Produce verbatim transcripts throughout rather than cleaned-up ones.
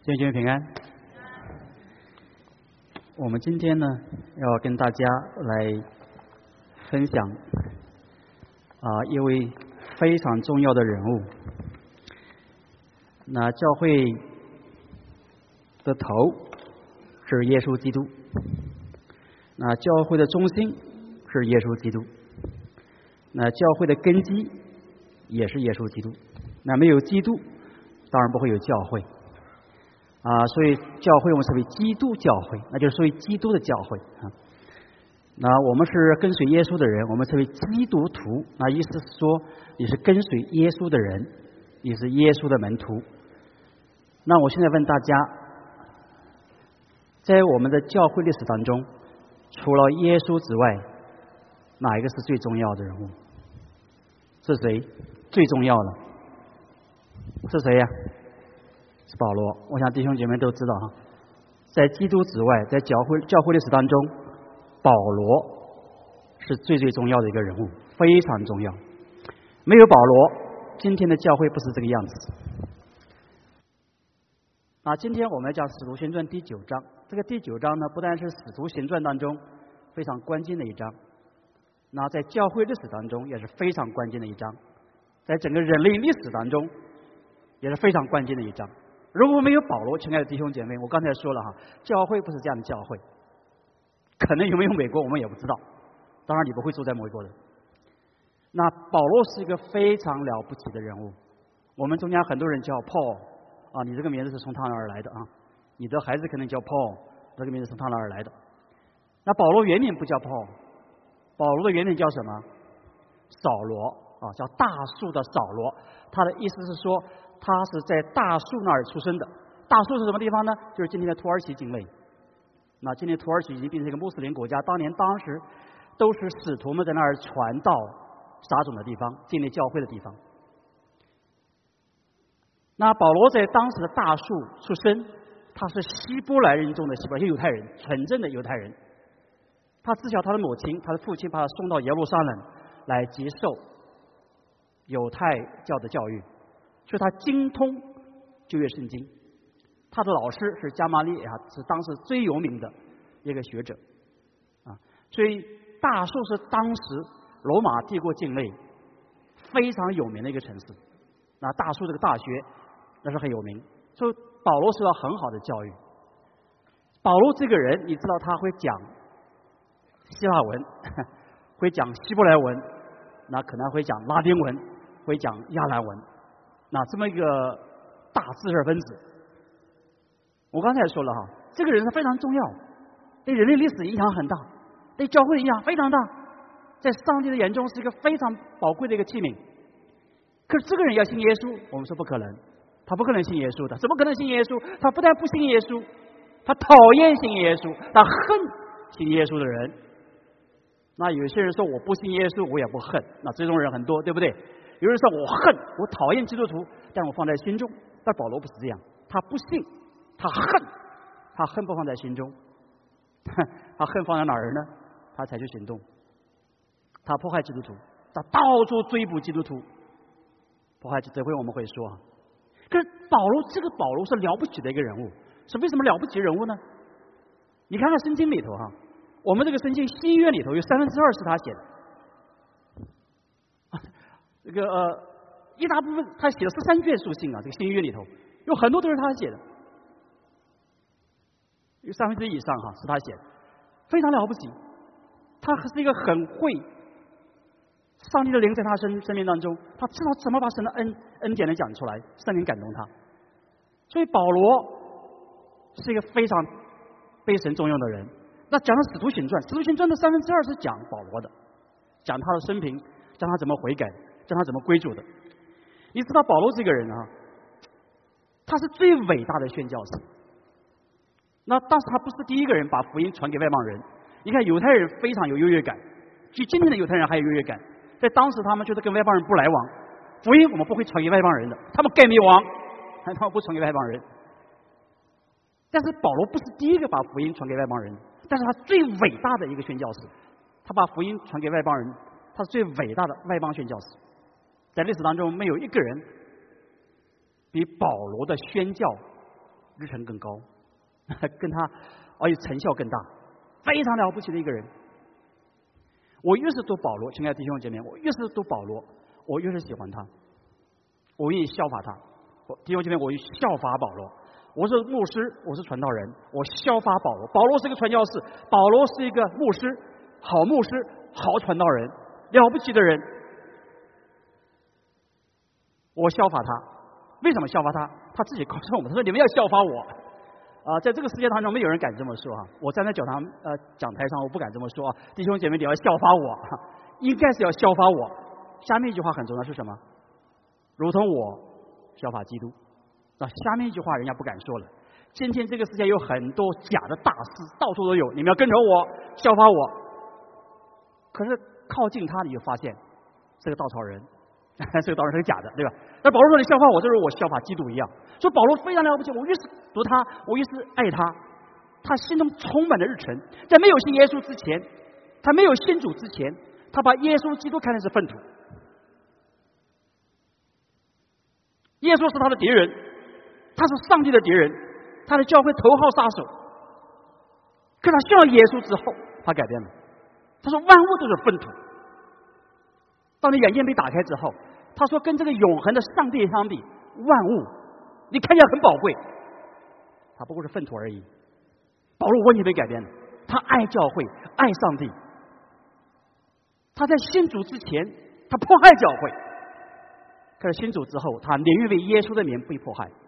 弟兄平安。我们今天呢，要跟大家来分享啊一位非常重要的人物。那教会的头是耶稣基督，那教会的中心是耶稣基督，那教会的根基也是耶稣基督。那没有基督，当然不会有教会啊，所以教会我们称为基督教会，那就是属于基督的教会啊。那我们是跟随耶稣的人，我们称为基督徒。那意思是说，你是跟随耶稣的人，你是耶稣的门徒。那我现在问大家，在我们的教会历史当中，除了耶稣之外，哪一个是最重要的人物？是谁最重要了？是谁呀？是保罗。我想弟兄姐妹都知道哈，在基督之外，在教会教会历史当中，保罗是最最重要的一个人物，非常重要。没有保罗，今天的教会不是这个样子。啊，今天我们要讲《使徒行传》第九章。这个第九章呢，不但是《使徒行传》当中非常关键的一章，那在教会历史当中也是非常关键的一章，在整个人类历史当中也是非常关键的一章。如果没有保罗，亲爱的弟兄姐妹，我刚才说了哈，教会不是这样的教会，可能有没有美国我们也不知道，当然你不会住在美国的。那保罗是一个非常了不起的人物，我们中间很多人叫 Paul 啊，你这个名字是从他那儿来的啊，你的孩子可能叫 Paul， 这个名字是从他那儿来的。那保罗原名不叫 Paul， 保罗的原名叫什么？扫罗啊，叫大树的扫罗。他的意思是说，他是在大树那儿出生的。大树是什么地方呢？就是今天的土耳其境内。那今天土耳其已经变成一个穆斯林国家，当年当时都是使徒们在那儿传道撒种的地方，建立教会的地方。那保罗在当时的大树出生，他是希伯来人中的希伯来，就犹太人，纯正的犹太人。他自小他的母亲、他的父亲把他送到耶路撒冷来接受犹太教的教育，所以他精通旧约圣经。他的老师是加马利亚，是当时最有名的一个学者啊。所以大树是当时罗马帝国境内非常有名的一个城市。那大树这个大学那是很有名，所以保罗受到很好的教育。保罗这个人，你知道他会讲希腊文，会讲希伯来文，那可能会讲拉丁文，会讲亚兰文，那这么一个大知识分子。我刚才说了哈，这个人是非常重要，对人类历史影响很大，对教会影响非常大，在上帝的眼中是一个非常宝贵的一个器皿。可是这个人要信耶稣，我们说不可能，他不可能信耶稣的。怎么可能信耶稣？他不但不信耶稣，他讨厌信耶稣，他恨信耶稣的人。那有些人说我不信耶稣，我也不恨，那这种人很多，对不对？有人说我恨，我讨厌基督徒，但我放在心中。但保罗不是这样，他不信，他恨，他恨不放在心中，他恨放在哪儿呢？他采取行动，他迫害基督徒，他到处追捕基督徒，迫害。这回我们会说，可是保罗这个保罗是了不起的一个人物，是为什么了不起人物呢？你看看圣经里头哈，我们这个圣经新约里头有三分之二是他写的，这个呃一大部分他写了十三卷书信啊，这个新约里头有很多都是他写的，有三分之一以上哈是他写的，非常了不起。他是一个很会，上帝的灵在他生生命当中，他知道怎么把神的恩恩典的讲出来，圣灵感动他。所以保罗是一个非常被神重用的人。那讲到使徒行传，使徒行传的三分之二是讲保罗的，讲他的生平，讲他怎么悔改，讲他怎么归主的。你知道保罗这个人啊，他是最伟大的宣教士。那但是他不是第一个人把福音传给外邦人。你看犹太人非常有优越感，就今天的犹太人还有优越感，在当时他们觉得跟外邦人不来往，福音我们不会传给外邦人的，他们该灭亡，他们不传给外邦人。但是保罗不是第一个把福音传给外邦人，但是他最伟大的一个宣教士，他把福音传给外邦人，他是最伟大的外邦宣教士。在历史当中没有一个人比保罗的宣教日程更高，跟他而且成效更大，非常了不起的一个人。我越是读保罗，亲爱的弟兄姐妹，我越是读保罗，我越是喜欢他，我愿意效法他。弟兄姐妹，我效法保罗。我是牧师，我是传道人，我效法保罗。保罗是个传教士，保罗是一个牧师，好牧师，好传道人，了不起的人。我效法他，为什么效法他？他自己告诉我们，他说你们要效法我。啊、呃，在这个世界当中，没有人敢这么说啊！我站在讲堂呃讲台上，我不敢这么说啊。弟兄姐妹，你要效法我，应该是要效法我。下面一句话很重要，是什么？如同我效法基督。啊，下面一句话人家不敢说了。今天这个世界有很多假的大师，到处都有，你们要跟着我，效法我。可是靠近他，你就发现是个稻草人，这个稻草人是个假的，对吧？那保罗说你效法我，就是我效法基督一样。所以保罗非常了不起，我越是读他，我越是爱他。他心中充满了日程，在没有信耶稣之前，他没有信主之前，他把耶稣基督看的是粪土。耶稣是他的敌人，他是上帝的敌人，他的教会头号杀手。可他信了耶稣之后，他改变了。他说万物都是粪土。当你眼睛被打开之后，他说跟这个永恒的上帝相比，万物你看起来很宝贵，他不过是粪土而已。保罗完全被改变了，他爱教会，爱上帝。他在信主之前，他迫害教会。可是信主之后，他宁愿为耶稣的名被迫害。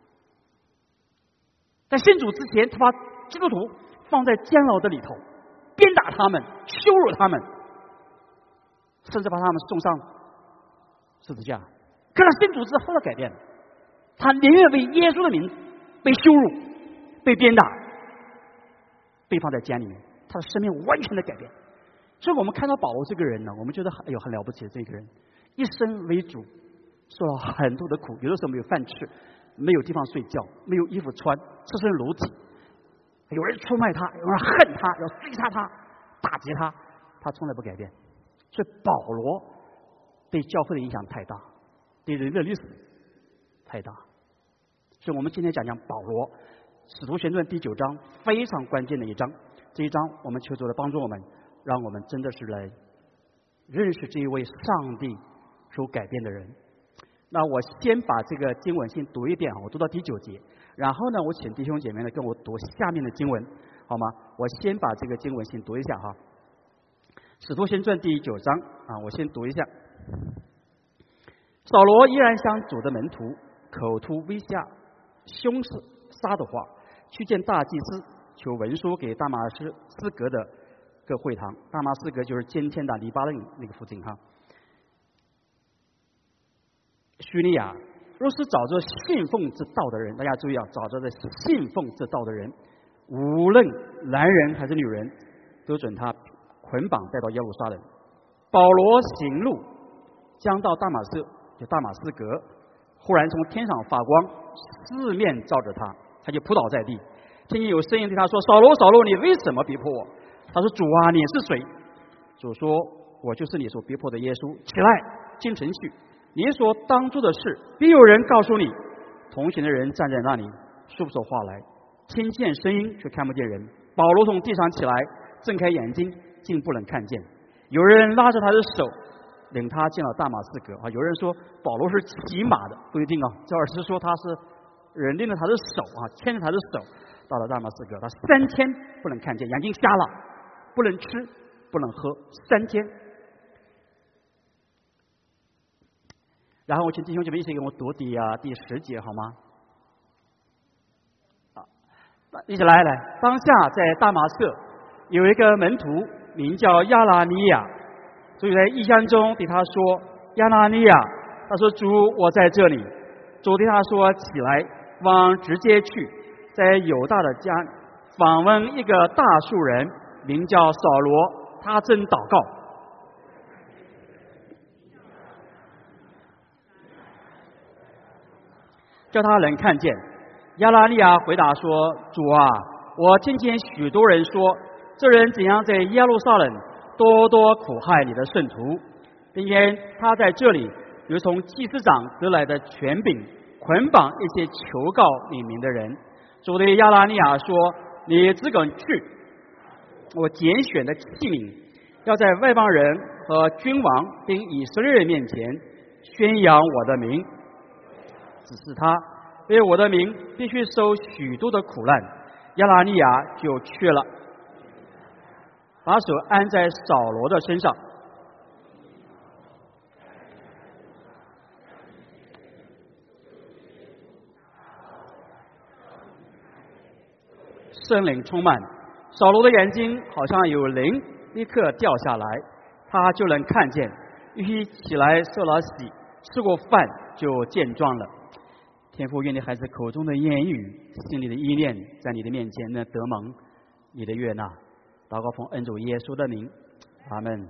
在信主之前，他把基督徒放在监牢的里头，鞭打他们，羞辱他们，甚至把他们送上十字架。可是信主之后的改变了，他宁愿为耶稣的名被羞辱、被鞭打、被放在监里面，他的生命完全的改变。所以我们看到保罗这个人呢，我们觉得哎呦很了不起的这个人，一生为主，受了很多的苦，有的时候没有饭吃，没有地方睡觉，没有衣服穿，赤身裸体，有人出卖他，有人恨他，要追杀他，打击他，他从来不改变。所以保罗对教会的影响太大，对人的历史太大。所以我们今天讲讲保罗，使徒行传第九章非常关键的一章。这一章我们求主来帮助我们，让我们真的是来认识这一位上帝所改变的人。那我先把这个经文先读一遍，我读到第九节，然后呢，我请弟兄姐妹呢跟我读下面的经文，好吗？我先把这个经文先读一下哈，《使徒行传》第九章啊，我先读一下。扫罗依然向主的门徒口吐威吓、凶杀杀的话，去见大祭司，求文书给大马士斯革的各会堂。大马士革就是今天的黎巴嫩那个附近哈。叙利亚若是找着信奉之道的人，大家注意啊，找着的信奉之道的人，无论男人还是女人，都准他捆绑带到耶路撒冷。保罗行路将到大马士，就大马士革，忽然从天上发光，四面照着他，他就扑倒在地。听见有声音对他说：“扫罗，扫罗，你为什么逼迫我？”他说：“主啊，你是谁？”主说：“我就是你所逼迫的耶稣。起来，进城去。你所当做的事，必有人告诉你。”同行的人站在那里，说不出话来，听见声音却看不见人。保罗从地上起来，睁开眼睛，竟不能看见。有人拉着他的手，领他进了大马士革啊。有人说保罗是骑马的，不一定啊。这儿是说他是人拎着他的手啊，牵着他的手到了大马士革。他三天不能看见，眼睛瞎了，不能吃，不能喝，三天。然后我请弟兄姐妹一起给我读第啊第十节好吗？啊，一起来来。当下在大马色有一个门徒名叫亚拿尼亚，所以在异象中对他说：“亚拿尼亚。”他说：“主，我在这里。”主对他说：“起来，往直接去，在犹大的家访问一个大数人，名叫扫罗，他正祷告。”叫他能看见。亚拿尼亚回答说：“主啊，我听见许多人说，这人怎样在耶路撒冷多多苦害你的圣徒，并且他在这里有从祭司长得来的权柄，捆绑一些求告你名的人， 主对亚拿尼亚说：“你只管去，我拣选的器皿，要在外邦人和君王并以色列人面前宣扬我的名。只是他为我的名必须受许多的苦难。”亚拿尼亚就去了，把手按在扫罗的身上。圣灵充满，扫罗的眼睛好像有灵立刻掉下来，他就能看见，于是起来受了洗，吃过饭就健壮了。天父，愿你孩子口中的言语、心里的意念，在你的面前呢得蒙你的悦纳。祷告奉恩主耶稣的名，阿门。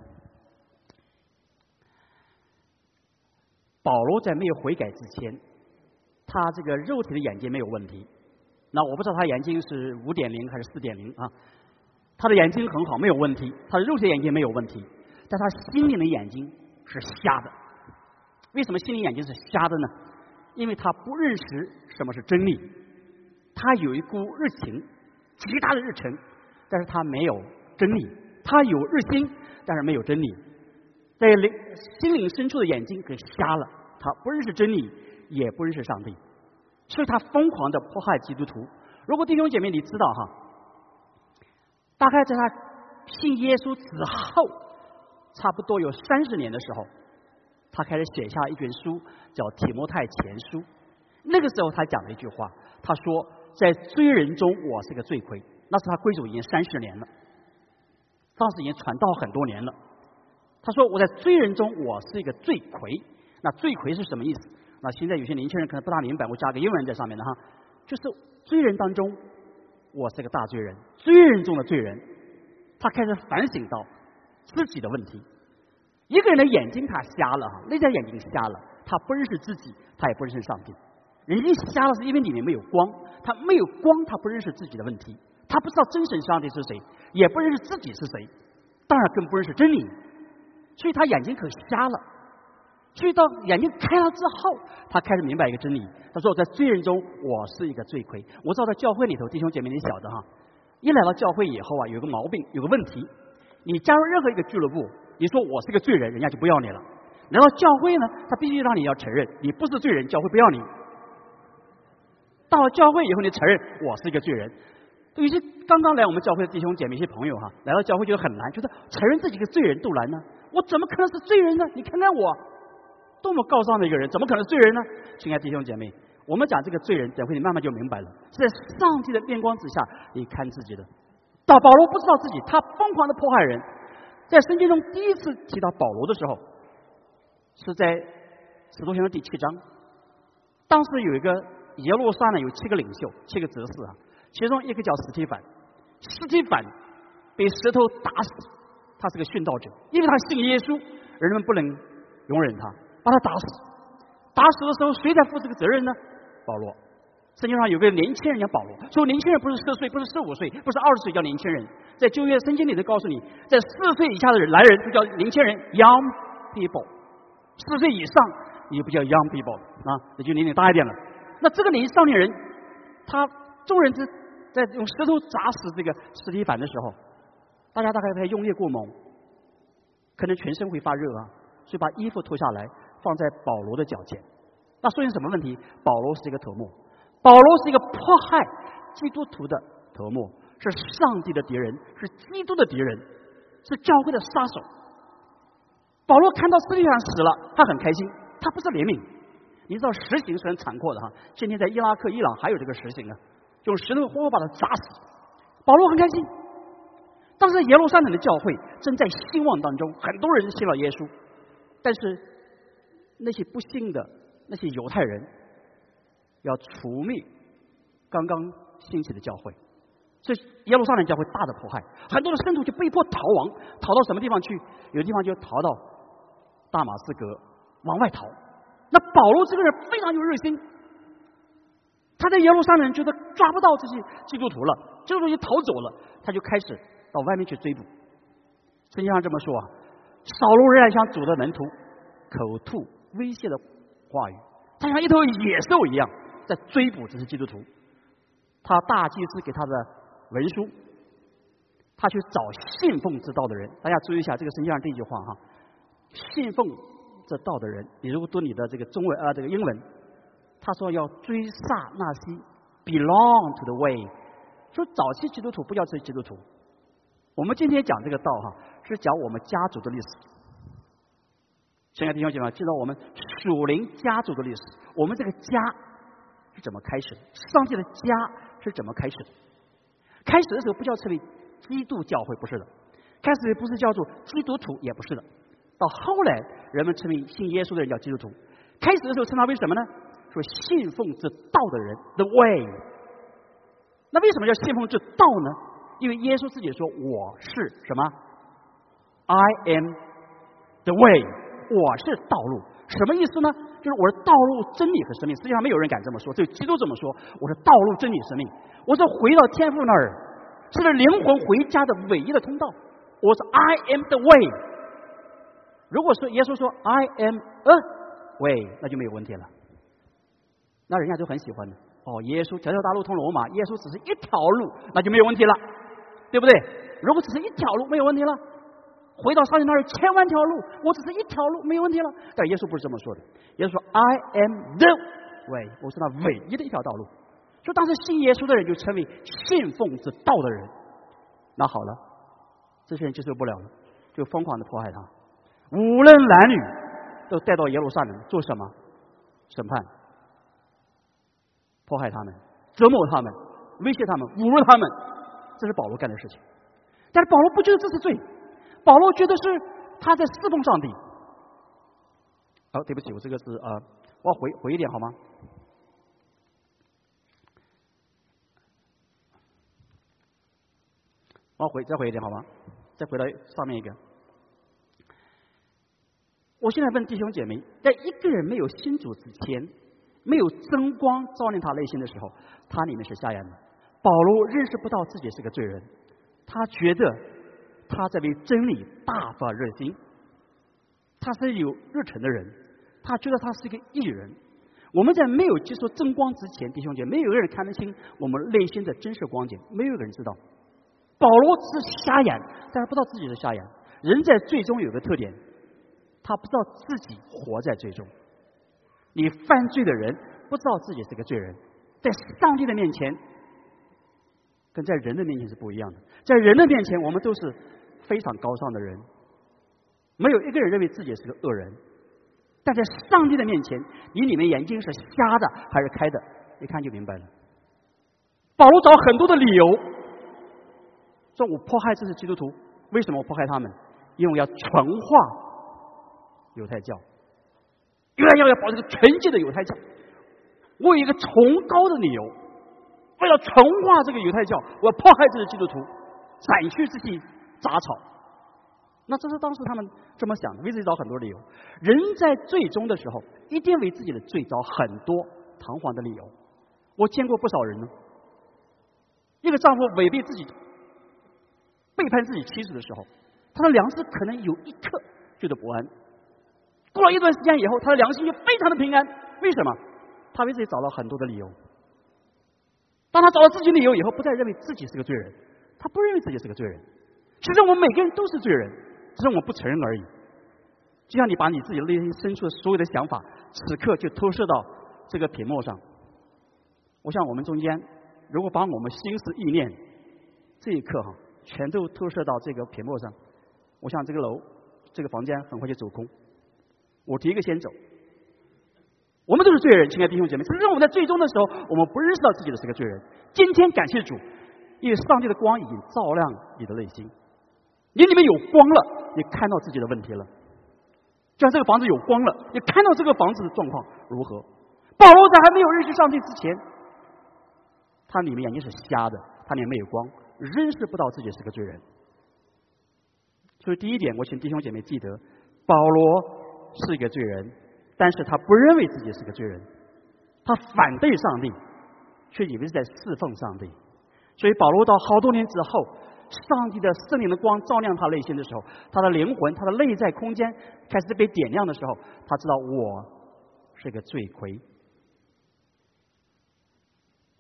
保罗在没有悔改之前，他这个肉体的眼睛没有问题。那我不知道他眼睛是五点零还是四点零啊？他的眼睛很好，没有问题，他的肉体眼睛没有问题，但他心灵的眼睛是瞎的。为什么心灵眼睛是瞎的呢？因为他不认识什么是真理，他有一股热情，极大的热忱，但是他没有真理。他有热心，但是没有真理。在灵心灵深处的眼睛给瞎了，他不认识真理，也不认识上帝，所以他疯狂的迫害基督徒。如果弟兄姐妹你知道哈，大概在他信耶稣之后，差不多有三十年的时候，他开始写下一卷书，叫《提摩太前书》。那个时候他讲了一句话，他说：“在罪人中，我是个罪魁。”那是他归主已经三十年了，当时已经传道很多年了。他说：“我在罪人中，我是一个罪魁。”那罪魁是什么意思？那现在有些年轻人可能不大明白，我加个英文在上面的哈，就是罪人当中，我是个大罪人，罪人中的罪人。他开始反省到自己的问题。一个人的眼睛他瞎了哈，内在眼睛瞎了，他不认识自己，他也不认识上帝。人一瞎了是因为里面没有光，他没有光，他不认识自己的问题，他不知道真神上帝是谁，也不认识自己是谁，当然更不认识真理，所以他眼睛可瞎了。所以到眼睛开了之后，他开始明白一个真理。他说：“在罪人中，我是一个罪魁。”我知道在教会里头，弟兄姐妹你晓得哈，一来到教会以后啊，有个毛病，有个问题，你加入任何一个俱乐部，你说我是个罪人，人家就不要你了。来到教会呢，他必须让你要承认你不是罪人，教会不要你。到了教会以后，你承认我是一个罪人。对于些刚刚来我们教会的弟兄姐妹、一些朋友哈，来到教会觉得很难，觉得承认自己是罪人都难呢。我怎么可能是罪人呢？你看看我，多么高尚的一个人，怎么可能是罪人呢？亲爱的弟兄姐妹，我们讲这个罪人，等会你慢慢就明白了，是在上帝的面光之下你看自己的。到保罗不知道自己，他疯狂的迫害人。在圣经中第一次提到保罗的时候，是在使徒行传第七章。当时有一个耶路撒冷有七个领袖，七个执事啊，其中一个叫史提反。史提反被石头打死，他是个殉道者，因为他信耶稣，人们不能容忍他，把他打死。打死的时候，谁在负这个责任呢？保罗。圣经上有个年轻人叫保罗，说年轻人不是十岁，不是十五岁，不是二十岁叫年轻人。在旧约圣经里头告诉你，在四岁以下的人男人就叫年轻人 young people， 四岁以上你不叫 young people 啊，那就年龄大一点了。那这个年少年人，他众人之在用石头砸死这个史提反的时候，大家大概在用力过猛，可能全身会发热啊，所以把衣服脱下来放在保罗的脚前。那说明什么问题？保罗是一个头目，保罗是一个迫害基督徒的头目，是上帝的敌人，是基督的敌人，是教会的杀手。保罗看到史提反死了，他很开心，他不是怜悯。你知道实行是很残酷的哈，今天在伊拉克、伊朗还有这个实行啊，用石头活活把他砸死。保罗很开心。当时耶路撒冷的教会正在兴旺当中，很多人信了耶稣，但是那些不信的那些犹太人要除灭刚刚兴起的教会，所以耶路撒冷教会大的迫害，很多的圣徒就被迫逃亡，逃到什么地方去？有的地方就逃到大马士革往外逃。那保罗这个人非常有热心，他在耶路撒冷觉得抓不到这些基督徒了，基督徒就逃走了，他就开始到外面去追捕。圣经上这么说啊，扫罗仍然像主的门徒口吐威胁的话语，他像一头野兽一样在追捕这些基督徒。 他大祭司给他的文书，他去找信奉之道的人。大家注意一下这个圣经上这句话哈，信奉这道的人，你如果读你的这个中文啊、呃、这个英文，他说要追杀那些 belong to the way， 说早期基督徒不叫做基督徒。我们今天讲这个道哈，是讲我们家族的历史。亲爱的弟兄姐妹，记得我们属灵家族的历史，我们这个家是怎么开始的？上帝的家是怎么开始的？开始的时候不叫称为基督教会，不是的；开始也不是叫做基督徒，也不是的。到后来，人们称为信耶稣的人叫基督徒。开始的时候称他为什么呢？说信奉之道的人 ，the way。那为什么叫信奉之道呢？因为耶稣自己说我是什么 ？I am the way， 我是道路。什么意思呢？就是我是道路、真理和生命。实际上没有人敢这么说，只有基督这么说：我是道路、真理、生命。我是回到天父那儿，是灵魂回家的唯一的通道。我是 I am the way。如果说耶稣说 I am a way， 那就没有问题了。那人家就很喜欢的。哦，耶稣条条大路通罗马，耶稣只是一条路，那就没有问题了，对不对？如果只是一条路，没有问题了。回到上帝那儿有千万条路，我只是一条路，没有问题了。但耶稣不是这么说的，耶稣说 I am the way， 我是那唯一的一条道路。所以当时信耶稣的人就称为信奉之道的人。那好了，这些人接受不了了，就疯狂的迫害他，无论男女都带到耶路撒冷做什么？审判，迫害他们，折磨他们，威胁他们，侮辱他们，这是保罗干的事情。但是保罗不觉得这是罪，保罗觉得是他在侍奉上帝。好，对不起，我这个是呃，我要回回一点好吗？我要回再回一点好吗？再回到上面一个。我现在问弟兄姐妹，在一个人没有信主之前，没有真光照亮他内心的时候，他里面是瞎眼的。保罗认识不到自己是个罪人，他觉得他在为真理大发热心，他是有热忱的人，他觉得他是一个义人。我们在没有接受真光之前，弟兄姐妹，没有一个人看得清我们内心的真实光景，没有一个人知道。保罗只是瞎眼，但是不知道自己是瞎眼。人在最终有个特点，他不知道自己活在罪中。你犯罪的人不知道自己是个罪人，在上帝的面前跟在人的面前是不一样的。在人的面前我们都是非常高尚的人，没有一个人认为自己是个恶人。但在上帝的面前，你里面眼睛是瞎的还是开的，一看就明白了。保罗找很多的理由说，我迫害这些基督徒，为什么我迫害他们？因为我要纯化犹太教，因为要要保这个纯洁的犹太教。我有一个崇高的理由，为了纯化这个犹太教，我要迫害这些基督徒，斩去这些杂草。那这是当时他们这么想的，为自己找很多理由。人在最终的时候，一定为自己的罪找很多堂皇的理由。我见过不少人呢，一个丈夫违背自己、背叛自己妻子的时候，他的良心可能有一刻觉得不安。过了一段时间以后，他的良心就非常的平安。为什么？他为自己找了很多的理由。当他找到自己理由以后，不再认为自己是个罪人，他不认为自己是个罪人。其实我们每个人都是罪人，只是我们不承认而已。就像你把你自己内心深处的所有的想法，此刻就投射到这个屏幕上。我想我们中间，如果把我们心思意念这一刻哈，全都投射到这个屏幕上，我想这个楼、这个房间很快就走空。我第一个先走。我们都是罪人，亲爱的弟兄姐妹。只是我们在最终的时候，我们不认识到自己的是个罪人。今天感谢主，因为上帝的光已经照亮你的内心。你里面有光了，你看到自己的问题了。就像这个房子有光了，你看到这个房子的状况如何。保罗在还没有认识上帝之前，他里面眼睛是瞎的，他里面没有光，认识不到自己是个罪人。所以第一点，我请弟兄姐妹记得，保罗是一个罪人，但是他不认为自己是个罪人，他反对上帝，却以为是在侍奉上帝。所以保罗到好多年之后，上帝的圣灵的光照亮他内心的时候，他的灵魂、他的内在空间开始被点亮的时候，他知道我是个罪魁。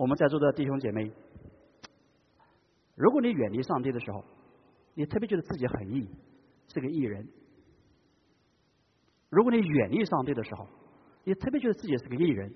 我们在座的弟兄姐妹，如果你远离上帝的时候，你特别觉得自己很义，是个义人；如果你远离上帝的时候，你特别觉得自己是个义人。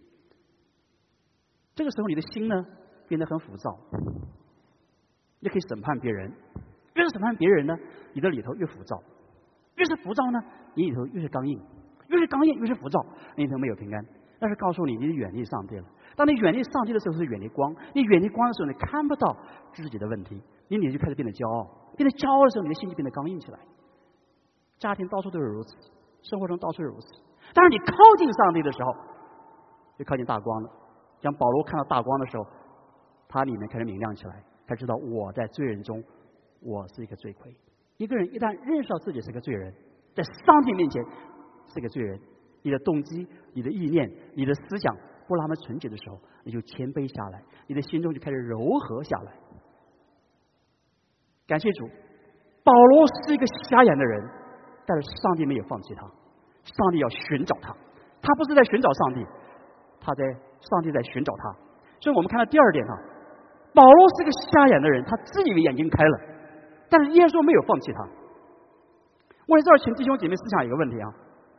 这个时候你的心呢变得很浮躁，你可以审判别人，越是审判别人呢，你的里头越浮躁，越是浮躁呢，你里头越是刚硬，越是刚硬越是浮躁，你里头没有平安。但是告诉你，你远离上帝了。当你远离上帝的时候，是远离光。你远离光的时候，你看不到自己的问题，你脸就开始变得骄傲，变得骄傲的时候，你的心就变得刚硬起来。家庭到处都是如此，生活中到处是如此。但是你靠近上帝的时候，就靠近大光了。像保罗看到大光的时候，他里面开始明亮起来，他知道我在罪人中，我是一个罪魁。一个人一旦认识到自己是个罪人，在上帝面前是个罪人，你的动机、你的意念、你的思想不那么纯洁的时候，你就谦卑下来，你的心中就开始柔和下来。感谢主，保罗是一个瞎眼的人，但是上帝没有放弃他，上帝要寻找他，他不是在寻找上帝，他在上帝在寻找他。所以我们看到第二点啊，保罗是个瞎眼的人，他自以为眼睛开了，但是耶稣没有放弃他。我在这儿请弟兄姐妹思想一个问题啊，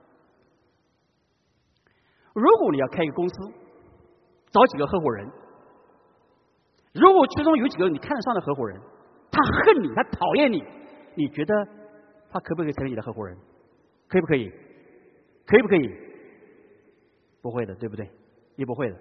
如果你要开一个公司，找几个合伙人，如果其中有几个你看得上的合伙人，他恨你，他讨厌你，你觉得他可不可以成为你的合伙人？可以不可以？可以不可以？不会的，对不对？你不会的。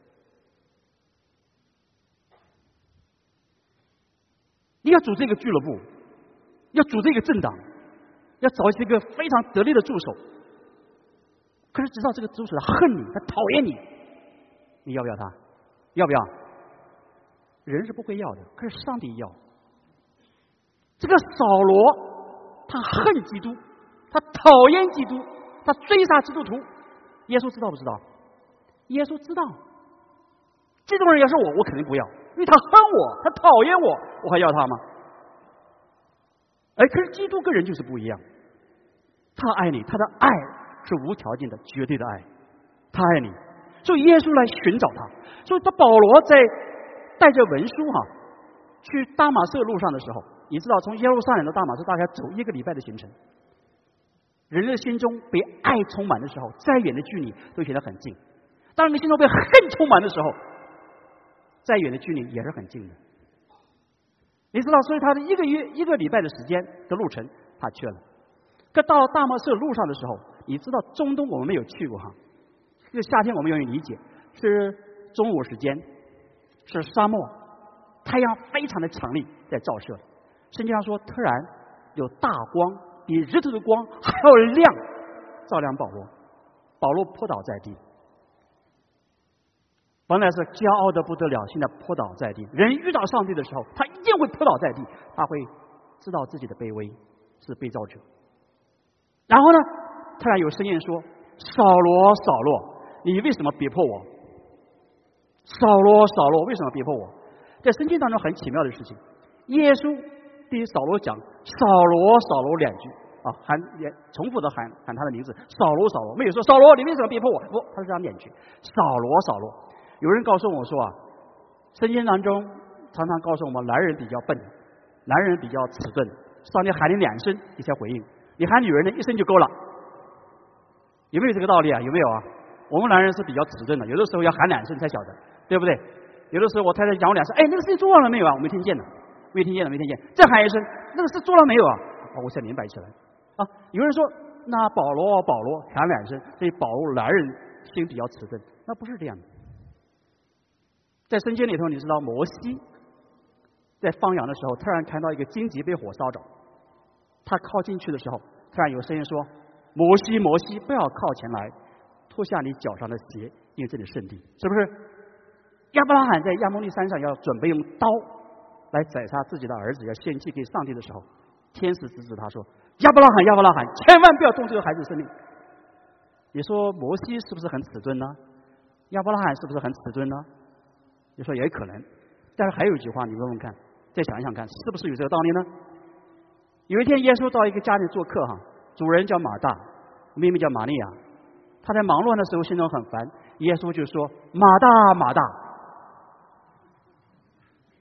你要组织一个俱乐部，要组织一个政党，要找一个非常得力的助手，可是直到这个助手他恨你，他讨厌你，你要不要他？要不要？人是不会要的，可是上帝要。这个扫罗他恨基督，他讨厌基督，他追杀基督徒。耶稣知道不知道？耶稣知道。这种人要是我，我肯定不要，因为他恨我，他讨厌我，我还要他吗？哎，可是基督跟人就是不一样，他爱你，他的爱是无条件的、绝对的爱，他爱你，所以耶稣来寻找他。所以他保罗在带着文书哈、啊、去大马色路上的时候，你知道从耶路撒冷到大马色大概走一个礼拜的行程。人的心中被爱充满的时候，再远的距离都显得很近；当人的心中被恨充满的时候，再远的距离也是很近的。你知道，所以他的一个月、一个礼拜的时间的路程，他去了。可到大马色路上的时候，你知道中东我们没有去过哈，这个夏天我们容易理解，是中午时间，是沙漠，太阳非常的强力在照射。圣经上说，突然有大光，比日头的光还要亮，照亮保罗，保罗扑倒在地。本来是骄傲的不得了，现在扑倒在地。人遇到上帝的时候，他一定会扑倒在地，他会知道自己的卑微，是被造者。然后呢，突然有声音说：“扫罗，扫罗，你为什么逼迫我？扫罗，扫罗，为什么逼迫我？”在圣经当中很奇妙的事情，耶稣对扫罗讲“扫罗，扫罗”两句啊，喊重复的喊喊他的名字，扫罗，扫罗，没有说扫罗，你为什么逼迫我？不，他是这样两句，扫罗，扫罗。有人告诉我说啊，圣经当中常常告诉我们，男人比较笨，男人比较迟钝，上帝喊你两声你才回应，你喊女人的一声就够了，有没有这个道理啊？有没有啊？我们男人是比较迟钝的，有的时候要喊两声才晓得，对不对？有的时候我太太讲我两声，哎，那个事情做完了没有啊？我没听见呢，没听见了，没听见，再喊一声，那个事做了没有啊？哦，我才明白起来啊。有人说，那保罗保罗喊两声，所以保罗男人心比较迟钝，那不是这样的。在圣经里头，你知道摩西在放羊的时候，突然看到一个荆棘被火烧着，他靠近去的时候，突然有声音说：“摩西，摩西，不要靠前来，脱下你脚上的鞋，因为这里圣地。”是不是？亚伯拉罕在亚摩利山上要准备用刀来宰杀自己的儿子，要献祭给上帝的时候，天使指指他说：“亚伯拉罕，亚伯拉罕，千万不要动这个孩子的生命。”你说摩西是不是很迟钝呢？亚伯拉罕是不是很迟钝呢？你说也可能，但是还有一句话，你问问看，再想一想看，是不是有这个道理呢？有一天，耶稣到一个家里做客哈，主人叫马大，妹妹叫玛利亚。他在忙乱的时候，心中很烦。耶稣就说：“马大，马大，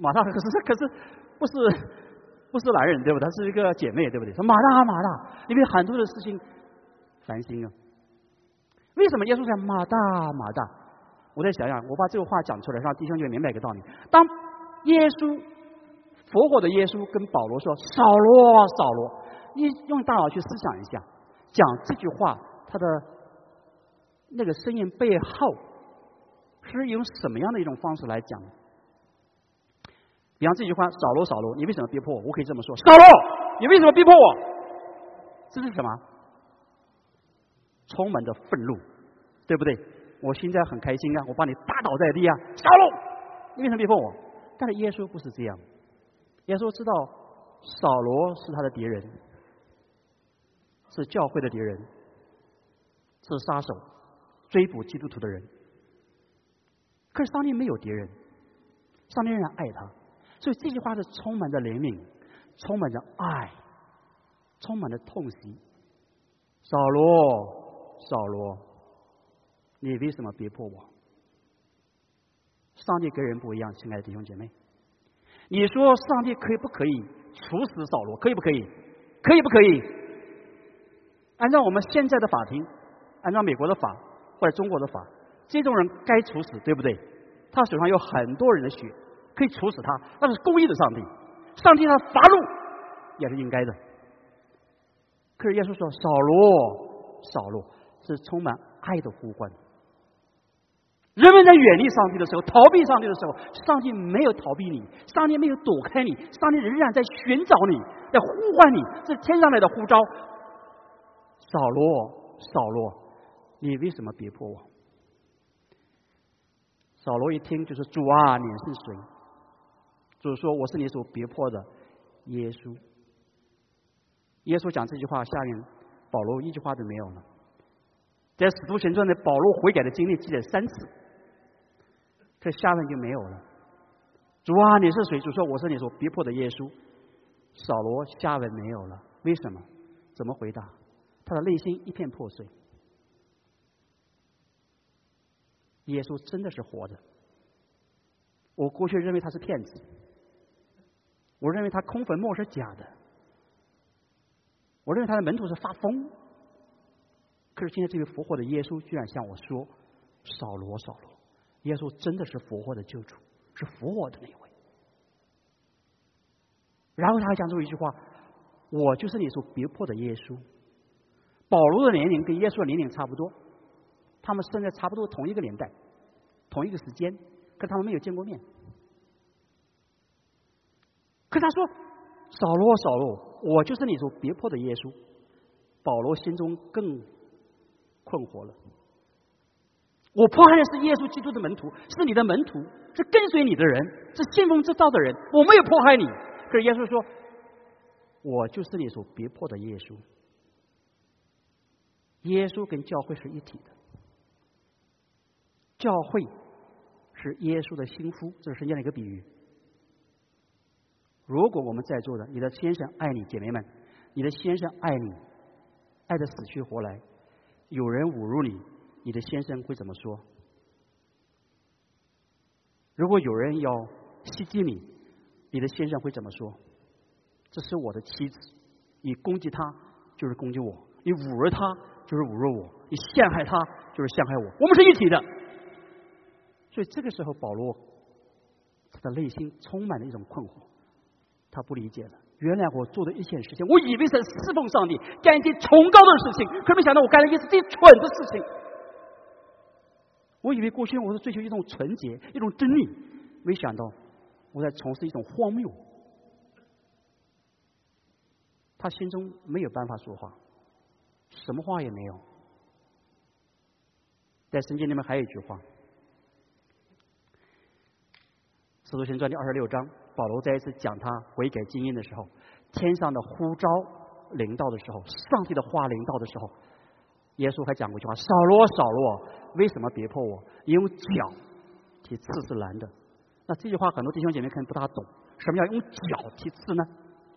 马大可是可是不是不是男人对不对？她是一个姐妹对不对？说马大马大，因为很多的事情烦心啊。为什么耶稣讲马大马大？我再想想，我把这个话讲出来，让弟兄姐妹明白一个道理。当耶稣复活的耶稣跟保罗说扫罗扫罗，你用大脑去思想一下，讲这句话他的那个声音背后是用什么样的一种方式来讲？比方这句话扫罗扫罗，你为什么逼迫我？我可以这么说，扫罗你为什么逼迫我？这是什么？充满着愤怒，对不对？我现在很开心啊，我把你打倒在地啊，扫罗你为什么逼迫我？但是耶稣不是这样，耶稣知道扫罗是他的敌人，是教会的敌人，是杀手，追捕基督徒的人。可是上帝没有敌人，上帝仍然爱他，所以这句话是充满着怜悯，充满着爱，充满着痛惜。扫罗扫罗，你为什么逼迫我？上帝跟人不一样，亲爱的弟兄姐妹。你说上帝可以不可以处死扫罗？可以不可以？可以不可以？按照我们现在的法庭，按照美国的法或者中国的法，这种人该处死，对不对？他手上有很多人的血，可以处死他，那是公义的上帝。上帝他罚怒也是应该的。可是耶稣说扫罗扫罗，是充满爱的呼唤。人们在远离上帝的时候，逃避上帝的时候，上帝没有逃避你，上帝没有躲开你，上帝仍然在寻找你，在呼唤你，是天上来的呼召。扫罗扫罗，你为什么逼迫我？扫罗一听就是主啊，你是谁？主说我是你所逼迫的耶稣。耶稣讲这句话，下面保罗一句话都没有了。在使徒行传的保罗悔改的经历记载三次，这下面就没有了。主啊，你是谁？主说我是你所逼迫的耶稣。扫罗下文没有了，为什么？怎么回答？他的内心一片破碎。耶稣真的是活着。我过去认为他是骗子，我认为他空坟墓是假的，我认为他的门徒是发疯。可是现在这位复活的耶稣居然向我说：“扫罗，扫罗！”耶稣真的是复活的救主，是复活的那一位。然后他还讲出一句话：“我就是你所逼迫的耶稣。”保罗的年龄跟耶稣的年龄差不多，他们生在差不多同一个年代，同一个时间，可他们没有见过面。可他说：“扫罗，扫罗，我就是你所逼迫的耶稣。”保罗心中更困惑了。我迫害的是耶稣基督的门徒，是你的门徒，是跟随你的人，是信奉这道的人，我没有迫害你。可是耶稣说：“我就是你所逼迫的耶稣。”耶稣跟教会是一体的，教会是耶稣的心腹，这是圣经的一个比喻。如果我们在座的，你的先生爱你，姐妹们，你的先生爱你，爱得死去活来，有人侮辱你，你的先生会怎么说？如果有人要袭击你，你的先生会怎么说？这是我的妻子，你攻击她就是攻击我，你侮辱她就是侮辱我，你陷害她就是陷害我，我们是一体的。所以这个时候保罗他的内心充满了一种困惑，他不理解了，原来我做的一切事情，我以为是侍奉上帝干一件崇高的事情，可没想到我干了一件最蠢的事情。我以为过去我是追求一种纯洁，一种真理，没想到我在从事一种荒谬。他心中没有办法说话，什么话也没有。在圣经里面还有一句话，使徒行传第二十六章，保罗再一次讲他悔改经验的时候，天上的呼召临到的时候，上帝的话临到的时候，耶稣还讲过一句话：“扫罗，扫罗，为什么逼迫我？你用脚踢刺是难的。”那这句话很多弟兄姐妹可能不大懂，什么叫用脚踢刺呢？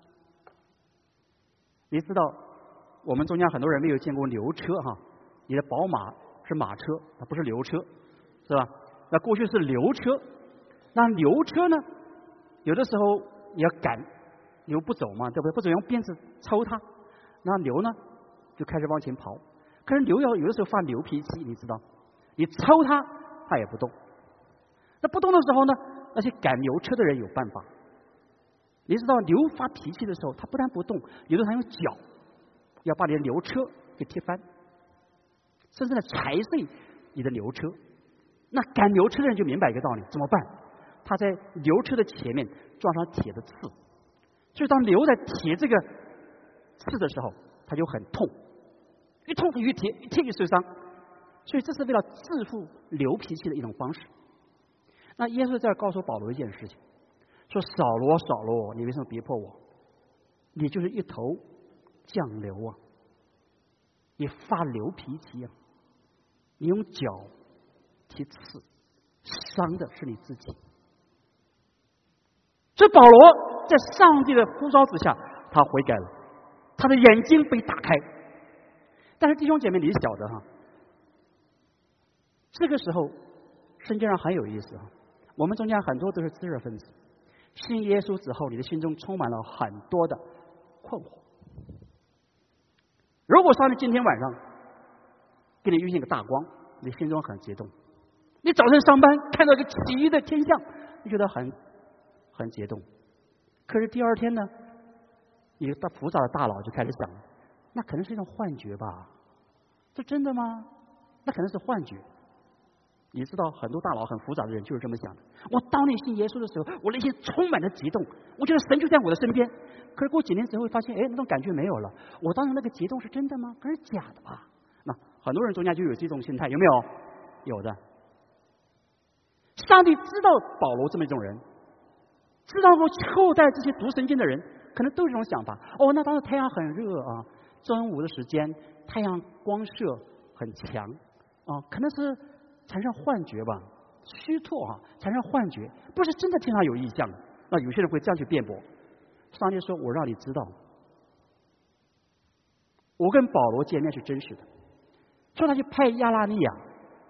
你知道我们中间很多人没有见过牛车哈，你的宝马是马车，它不是牛车，是吧？那过去是牛车，那牛车呢， 有的时候你要赶牛不走嘛，对不对？不走用鞭子抽它，那牛呢就开始往前跑。可是牛要有的时候发牛脾气，你知道，你抽它它也不动。那不动的时候呢，那些赶牛车的人有办法。你知道牛发脾气的时候，它不但不动，有的还用脚要把你的牛车给踢翻，甚至呢踩碎你的牛车。那赶牛车的人就明白一个道理，怎么办？他在牛车的前面装上铁的刺，所以当牛在铁这个刺的时候，他就很痛，越痛越铁，越铁越受伤。所以这是为了制服牛脾气的一种方式。那耶稣在这告诉保罗一件事情，说扫罗扫罗，你为什么逼迫我？你就是一头犟牛啊，你发牛脾气啊，你用脚踢刺，伤的是你自己。所以保罗在上帝的呼召之下，他悔改了，他的眼睛被打开。但是弟兄姐妹，你晓得哈，这个时候圣经上很有意思哈，我们中间很多都是知识分子，信耶稣之后，你的心中充满了很多的困惑。如果上帝今天晚上给你遇见一个大光，你心中很激动。你早晨上班看到一个奇异的天象，你觉得很很激动。可是第二天呢，你的复杂的大脑就开始想，那可能是一种幻觉吧？这真的吗？那可能是幻觉。你知道很多大脑很复杂的人就是这么想的。我当你信耶稣的时候，我内心充满了激动，我觉得神就在我的身边。可是过几年之后会发现，哎，那种感觉没有了。我当时那个激动是真的吗？可是假的吧？那很多人中间就有这种心态，有没有？有的。上帝知道保罗这么一种人，知道过后代这些读圣经的人可能都有这种想法。哦，那当时太阳很热啊，中午的时间太阳光射很强啊，可能是产生幻觉吧，虚脱啊，产生幻觉，不是真的天上有异象。那有些人会这样去辩驳。上帝说：“我让你知道，我跟保罗见面是真实的。”所以他就派亚拉尼亚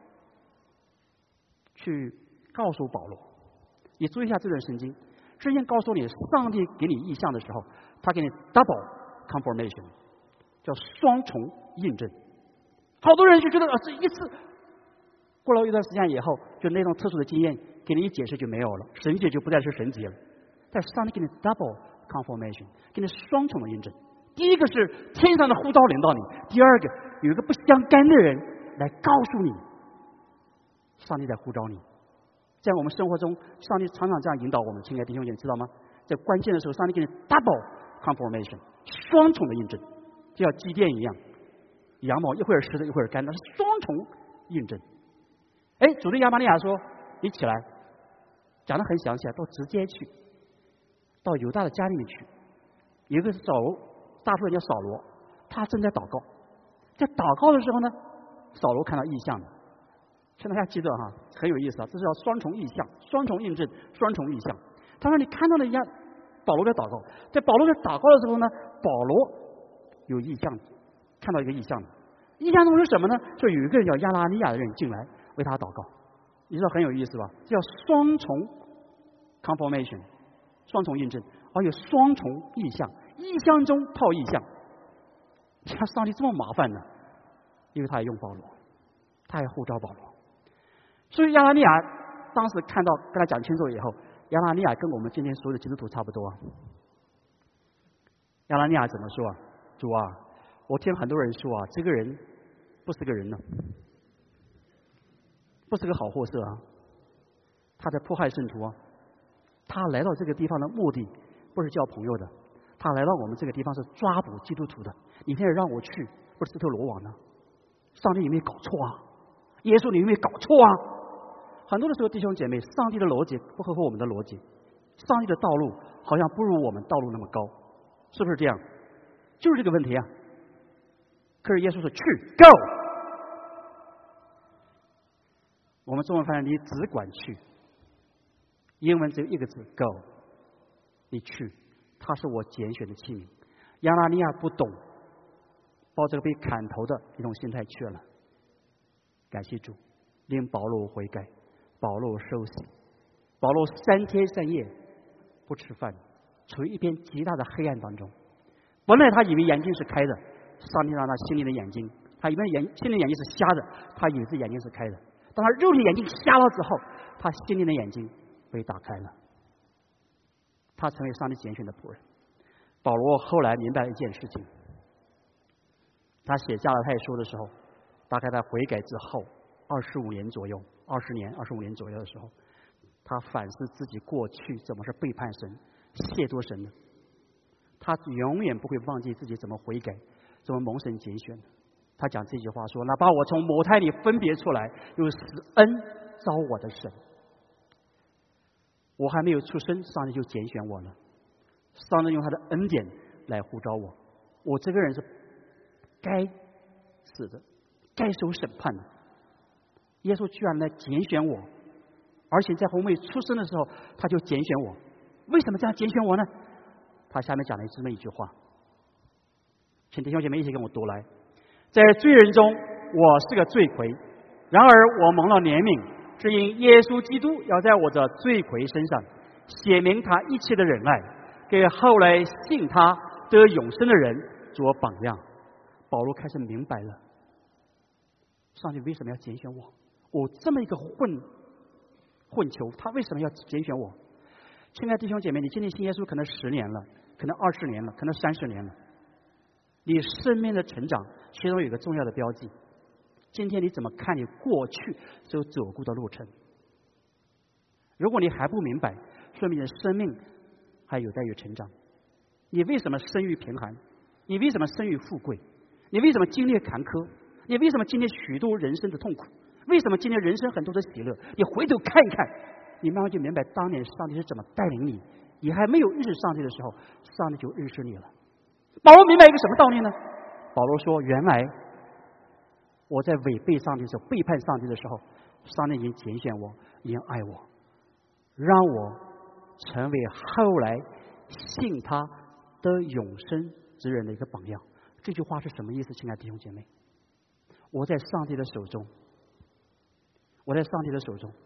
去告诉保罗。你注意一下这段圣经，圣经告诉你，上帝给你异象的时候，他给你 double confirmation， 叫双重印证。好多人就觉得啊，这一次。过了一段时间以后，就那种特殊的经验给你一解释就没有了，神迹就不再是神迹了。但上帝给你 double confirmation， 给你双重的印证。第一个是天上的呼召领导你，第二个有一个不相干的人来告诉你，上帝在呼召你。在我们生活中，上帝常常这样引导我们，亲爱的弟兄姐妹，知道吗？在关键的时候，上帝给你 double confirmation， 双重的印证，就像机电一样，羊毛一会儿湿的，一会儿干的，是双重印证。哎，主对亚玛利亚说：“你起来。”讲得很详细，都直接去到犹大的家里面去。有一个扫罗，大数人叫扫罗，他正在祷告。在祷告的时候呢，扫罗看到异象了。请大家记得哈，很有意思啊，这是叫双重异象、双重印证、双重异象。他说：“你看到了亚保罗在祷告，在保罗在祷告的时候呢，保罗有异象，看到一个异象。异象中是什么呢？就有一个人叫亚拉尼亚的人进来。”为他祷告，你知道很有意思吧？这叫双重 confirmation， 双重印证，而有双重意象，意象中套意象。像上帝这么麻烦呢？因为他也用保罗，他也呼召保罗。所以亚拿尼亚当时看到跟他讲清楚以后，亚拿尼亚跟我们今天所有的基督徒差不多。亚拿尼亚怎么说啊？主啊，我听很多人说啊，这个人不是个人呢。不是个好货色啊！他在迫害圣徒啊！他来到这个地方的目的不是交朋友的，他来到我们这个地方是抓捕基督徒的。你现在让我去，不是自投罗网呢？上帝有没有搞错啊？耶稣你有没有搞错啊？很多的时候，弟兄姐妹，上帝的逻辑不合乎我们的逻辑，上帝的道路好像不如我们道路那么高，是不是这样？就是这个问题啊！可是耶稣说去 ，Go。我们中文翻译，你只管去。英文只有一个字 ，go。你去，他是我拣选的器皿。亚拿尼亚不懂，抱着被砍头的一种心态去了。感谢主，令保罗悔改，保罗受洗，保罗三天三夜不吃饭，处于一片极大的黑暗当中。本来他以为眼睛是开的，上帝让他心灵的眼睛，他以为眼心灵眼睛是瞎的，他以为自己眼睛是开的。当他肉体眼睛瞎了之后，他心灵的眼睛被打开了，他成为上帝拣选的仆人。保罗后来明白了一件事情，他写加拉太书的时候，大概在悔改之后二十五年左右，二十年、二十五年左右的时候，他反思自己过去怎么是背叛神、亵渎神的。他永远不会忘记自己怎么悔改，怎么蒙神拣选的。他讲这句话说：“那把我从母胎里分别出来，又施恩招我的神。我还没有出生，上帝就拣选我了。上帝用他的恩典来呼召我。我这个人是该死的，该受审判的。耶稣居然来拣选我，而且在我没出生的时候，他就拣选我。为什么这样拣选我呢？他下面讲了这么一句话，请弟兄姐妹一起跟我读来。在罪人中，我是个罪魁，然而我蒙了怜悯，是因耶稣基督要在我这罪魁身上写明他一切的忍耐，给后来信他得永生的人做榜样。保罗开始明白了，上帝为什么要拣选我？我这么一个混混球，他为什么要拣选我？亲爱的弟兄姐妹，你今天信耶稣可能十年了，可能二十年了，可能三十年了。你生命的成长其中有一个重要的标记，今天你怎么看你过去所走过的路程？如果你还不明白，说明你的生命还有待于成长。你为什么生于贫寒？你为什么生于富贵？你为什么经历坎坷？你为什么经历许多人生的痛苦？为什么今天人生很多的喜乐？你回头看一看，你慢慢就明白当年上帝是怎么带领你。你还没有认识上帝的时候，上帝就认识你了。保罗明白一个什么道理呢？保罗说，原来我在违背上帝的时候，背叛上帝的时候，上帝已经拣选我，已经爱我，让我成为后来信他得永生之人的一个榜样。这句话是什么意思？亲爱的弟兄姐妹，我在上帝的手中，我在上帝的手中，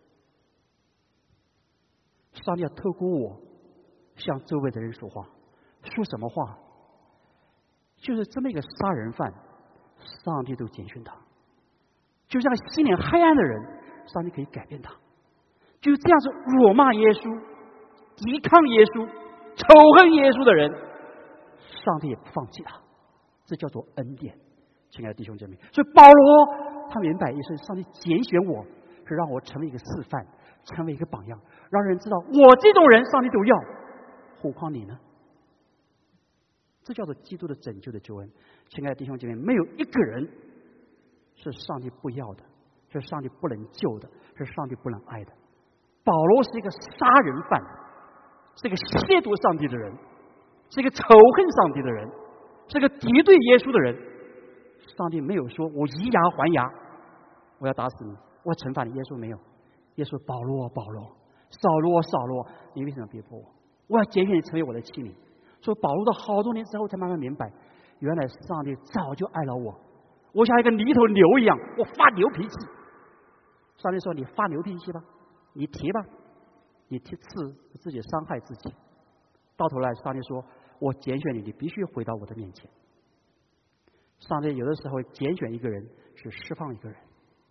上帝要透过我向周围的人说话。说什么话？就是这么一个杀人犯，上帝都拣选他；就像心灵黑暗的人，上帝可以改变他；就这样子辱骂耶稣、抵抗耶稣、仇恨耶稣的人，上帝也不放弃他。这叫做恩典，亲爱的弟兄姐妹。所以保罗他明白一生，上帝拣选我是让我成为一个示范，成为一个榜样，让人知道我这种人上帝都要，何况你呢？这叫做基督的拯救的救恩。亲爱的弟兄姐妹，没有一个人是上帝不要的，是上帝不能救的，是上帝不能爱的。保罗是一个杀人犯，是一个亵渎上帝的人，是一个仇恨上帝的人，是一个敌对耶稣的人。上帝没有说我以牙还牙，我要打死你，我要惩罚你。耶稣没有，耶稣保罗保罗，扫罗扫罗，你为什么逼迫我？我要拣选你成为我的器皿。所以保罗到好多年之后才慢慢明白，原来上帝早就爱了我。我像一个泥头牛一样，我发牛脾气。上帝说：“你发牛脾气吧，你提吧，你提刺自己伤害自己。”到头来，上帝说：“我拣选你，你必须回到我的面前。”上帝有的时候拣选一个人是释放一个人。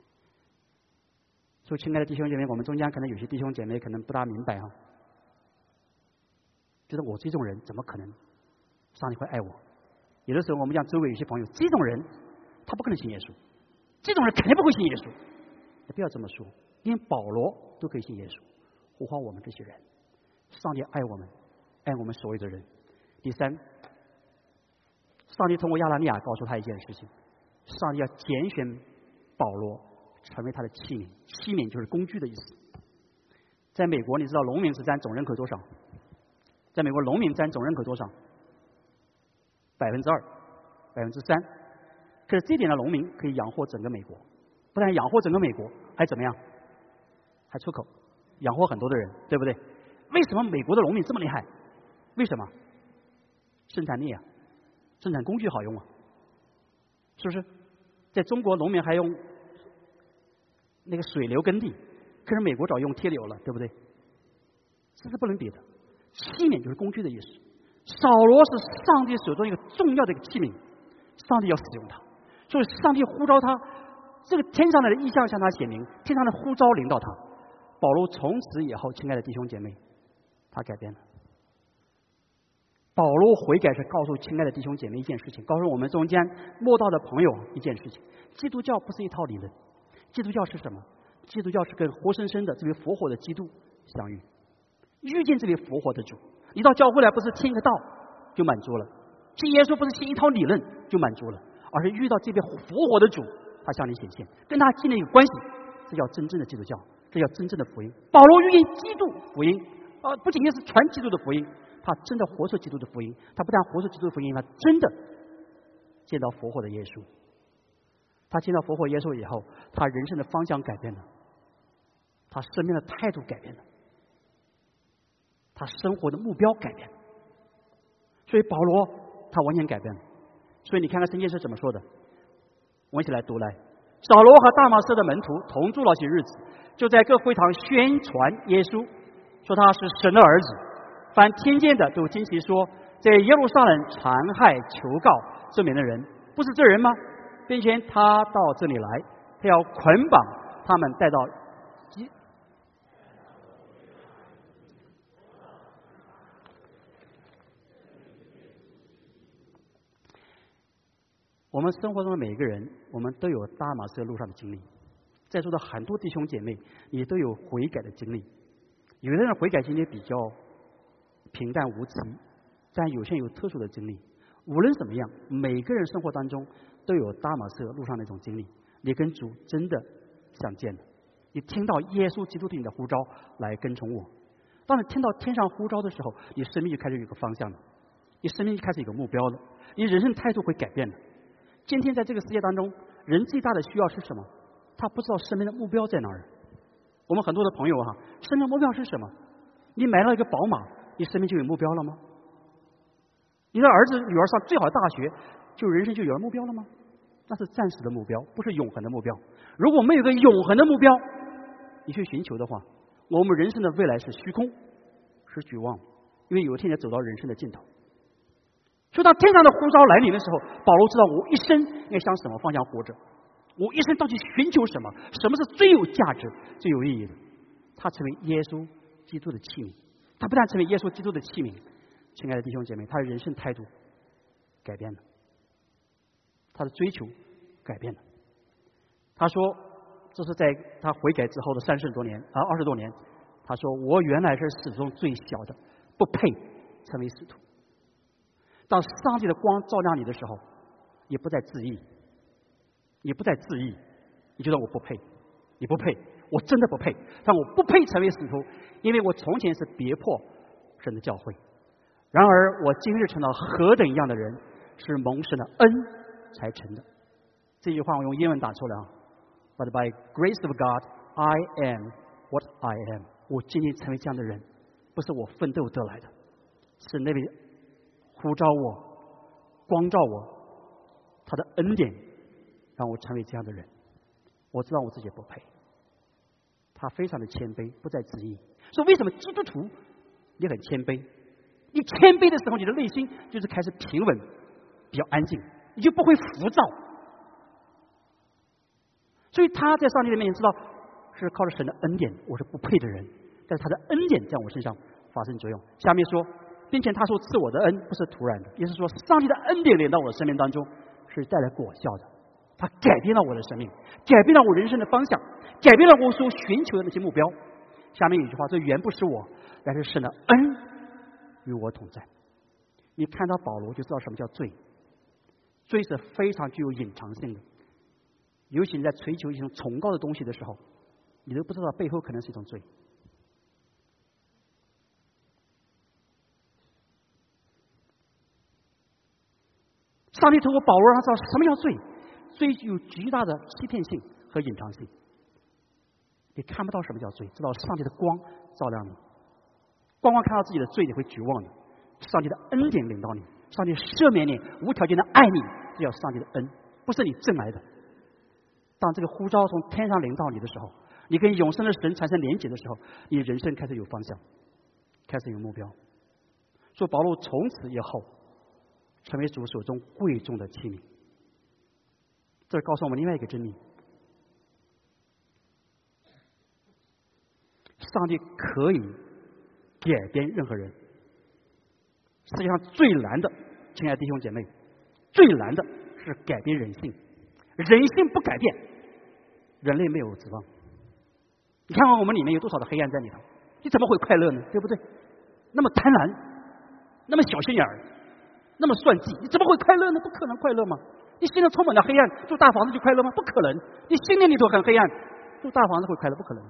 所以，亲爱的弟兄姐妹，我们中间可能有些弟兄姐妹可能不大明白啊。觉得我这种人怎么可能上帝会爱我？有的时候我们讲周围有些朋友，这种人他不可能信耶稣，这种人肯定不会信耶稣。你不要这么说，连保罗都可以信耶稣，何况我们这些人？上帝爱我们，爱我们所有的人。第三，上帝通过亚拿尼亚告诉他一件事情，上帝要拣选保罗成为他的器皿，器皿就是工具的意思。在美国，你知道农民是占总人口多少？在美国，农民占总人口多少？百分之二，百分之三。可是这点的农民可以养活整个美国，不但养活整个美国，还怎么样？还出口，养活很多的人，对不对？为什么美国的农民这么厉害？为什么？生产力啊，生产工具好用啊，是不是？在中国，农民还用那个水流耕地，可是美国早用铁流了，对不对？这是不能比的。 器皿就是工具的意思。扫罗是上帝手中一个重要的一个器皿，上帝要使用他，所以上帝呼召他，这个天上来的异象向他显明，天上的呼召领导他。保罗从此以后，亲爱的弟兄姐妹，他改变了。保罗悔改是告诉亲爱的弟兄姐妹一件事情，告诉我们中间默道的朋友一件事情：基督教不是一套理论，基督教是什么？基督教是跟活生生的这位复活的基督相遇，遇见这位复活的主。你到教会来不是听一个道就满足了，信耶稣不是信一套理论就满足了，而是遇到这位复活的主，他向你显现，跟他建立一个关系，这叫真正的基督教，这叫真正的福音。保罗遇见基督福音啊，不仅仅是传基督的福音，他真的活出基督的福音。他不但活出基督的福音，他真的见到复活的耶稣。他见到复活耶稣以后，他人生的方向改变了，他生命的态度改变了，他生活的目标改变了。所以保罗他完全改变了。所以你看看圣经是怎么说的，我们一起来读来。扫罗和大马色的门徒同住了些日子，就在各会堂宣传耶稣，说他是神的儿子。凡听见的都惊奇说，在耶路撒冷残害求告这名的人，不是这人吗？并且他到这里来，他要捆绑他们带到我们生活中的每一个人，我们都有大马色路上的经历。在座的很多弟兄姐妹，也都有悔改的经历。有的人悔改经历比较平淡无奇，但有些人有特殊的经历。无论怎么样，每个人生活当中都有大马色路上的一种经历。你跟主真的相见了，你听到耶稣基督对你的呼召来跟从我。当你听到天上呼召的时候，你生命就开始有个方向了，你生命就开始有个目标了，你人生态度会改变了。今天在这个世界当中，人最大的需要是什么？他不知道生命的目标在哪儿。我们很多的朋友哈、啊，生命目标是什么？你买了一个宝马，你生命就有目标了吗？你的儿子女儿上最好的大学，就人生就有了目标了吗？那是暂时的目标，不是永恒的目标。如果没有一个永恒的目标，你去寻求的话，我们人生的未来是虚空，是绝望，因为有一天你走到人生的尽头。所以当天上的呼召来临的时候，保罗知道我一生应该向什么方向活着，我一生到底寻求什么，什么是最有价值最有意义的。他成为耶稣基督的器皿，他不但成为耶稣基督的器皿，亲爱的弟兄姐妹，他的人生态度改变了，他的追求改变了。他说这是在他悔改之后的三十多年啊二十多年，他说我原来是使徒中最小的，不配成为使徒。当上帝的光照亮你的时候，你不再自义，你不再自义，你觉得我不配，你不配，我真的不配，但我不配成为使徒，因为我从前是逼迫神的教会，然而我今日成了何等一样的人，是蒙神的恩才成的。这句话我用英文打出来啊 ，But by grace of God, I am what I am。我今天成为这样的人，不是我奋斗得来的，是那位呼召我、光照我，他的恩典让我成为这样的人。我知道我自己不配，他非常的谦卑，不再自义。所以为什么基督徒你很谦卑？你谦卑的时候，你的内心就是开始平稳，比较安静，你就不会浮躁。所以他在上帝的面前知道是靠着神的恩典，我是不配的人，但是他的恩典在我身上发生作用。下面说，并且他说赐我的恩不是突然的，也就是说上帝的恩典临到我的生命当中是带来果效的，他改变了我的生命，改变了我人生的方向，改变了我所寻求的那些目标。下面有一句话，这原不是我，乃是神的恩与我同在。你看到保罗就知道什么叫罪，罪是非常具有隐藏性的，尤其你在追求一种崇高的东西的时候，你都不知道背后可能是一种罪。上帝透过保罗让他知道什么叫罪，罪有巨大的欺骗性和隐藏性。你看不到什么叫罪，知道上帝的光照亮你，光光看到自己的罪你会绝望的，上帝的恩典领到你，上帝赦免你，无条件的爱你，这叫上帝的恩，不是你挣来的。当这个呼召从天上临到你的时候，你跟永生的神产生连结的时候，你人生开始有方向，开始有目标。 说保罗从此以后成为主手中贵重的器皿。这告诉我们另外一个真理：上帝可以改变任何人。世界上最难的，亲爱的弟兄姐妹，最难的是改变人性。人性不改变，人类没有指望。你看看我们里面有多少的黑暗在里头，你怎么会快乐呢？对不对？那么贪婪，那么小心眼儿，那么算计，你怎么会快乐呢？不可能快乐吗？你心里充满了黑暗，住大房子就快乐吗？不可能。你心灵里头很黑暗，住大房子会快乐？不可能。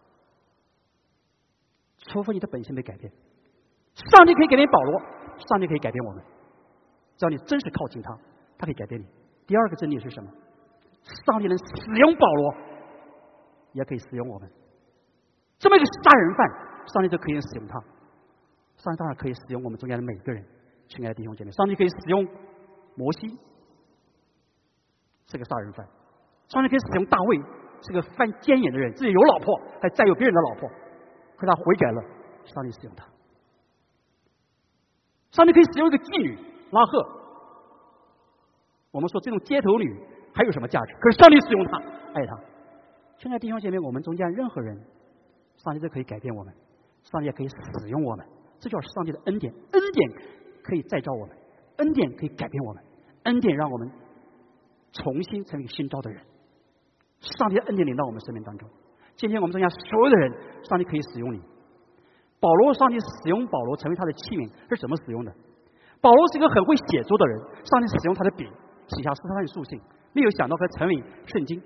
除非你的本性被改变。上帝可以改变保罗，上帝可以改变我们。只要你真是靠近他，他可以改变你。第二个真理是什么？上帝能使用保罗，也可以使用我们。这么一个杀人犯，上帝就可以使用他。上帝当然可以使用我们中间的每个人。亲爱的弟兄姐妹，上帝可以使用摩西，是个杀人犯；上帝可以使用大卫，是个犯奸淫的人，自己有老婆还占有别人的老婆，可他悔改了，上帝使用他。上帝可以使用一个妓女拉赫。我们说这种街头女还有什么价值？可是上帝使用她，爱她。亲爱的弟兄姐妹，我们中间任何人，上帝都可以改变我们，上帝也可以使用我们。这就是上帝的恩典。恩典可以再造我们，恩典可以改变我们，恩典让我们重新成为新造的人。上帝的恩典临到我们生命当中。今天我们中间所有的人，上帝可以使用你。保罗，上帝使用保罗成为他的器皿，是怎么使用的？保罗是一个很会写作的人，上帝使用他的笔写下诗章的书信，没有想到可以成为圣经。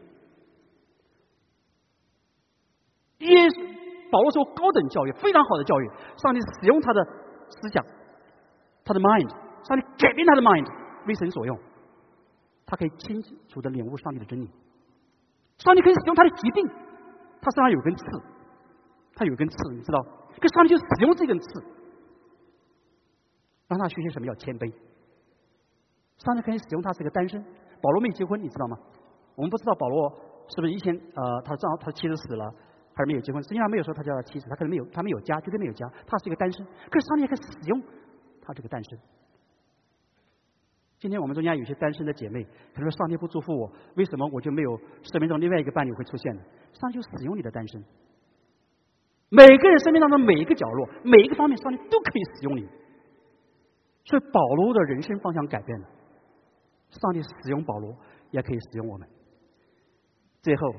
耶稣，保罗受高等教育，非常好的教育，上帝使用他的思想，他的 mind， 上帝改变他的 mind， 为神所用，他可以清楚的领悟上帝的真理。上帝可以使用他的疾病，他身上有根刺，他有根刺，你知道，可上帝就使用这根刺，让他学习什么叫谦卑。上帝可以使用他是个单身，保罗没结婚，你知道吗？我们不知道保罗是不是以前呃他丈他妻子死了还是没有结婚，实际上没有说他叫他妻子，他可能没有他没有家，绝对没有家，他是一个单身。可是上帝可以使用他这个单身。今天我们中间有些单身的姐妹，可能说上帝不祝福我，为什么我就没有生命中另外一个伴侣会出现呢？上帝就使用你的单身。每个人生命当中每一个角落每一个方面，上帝都可以使用你。所以保罗的人生方向改变了，上帝使用保罗也可以使用我们。最后，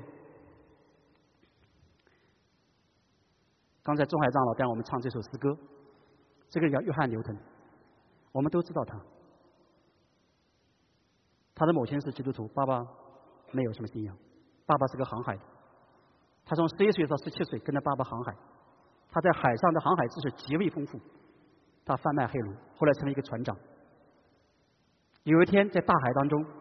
刚才钟海长老带我们唱这首诗歌，这个人叫约翰牛顿，我们都知道他。他的母亲是基督徒，爸爸没有什么信仰，爸爸是个航海的。他从十一岁到十七岁跟着爸爸航海，他在海上的航海知识极为丰富。他贩卖黑奴，后来成为一个船长。有一天在大海当中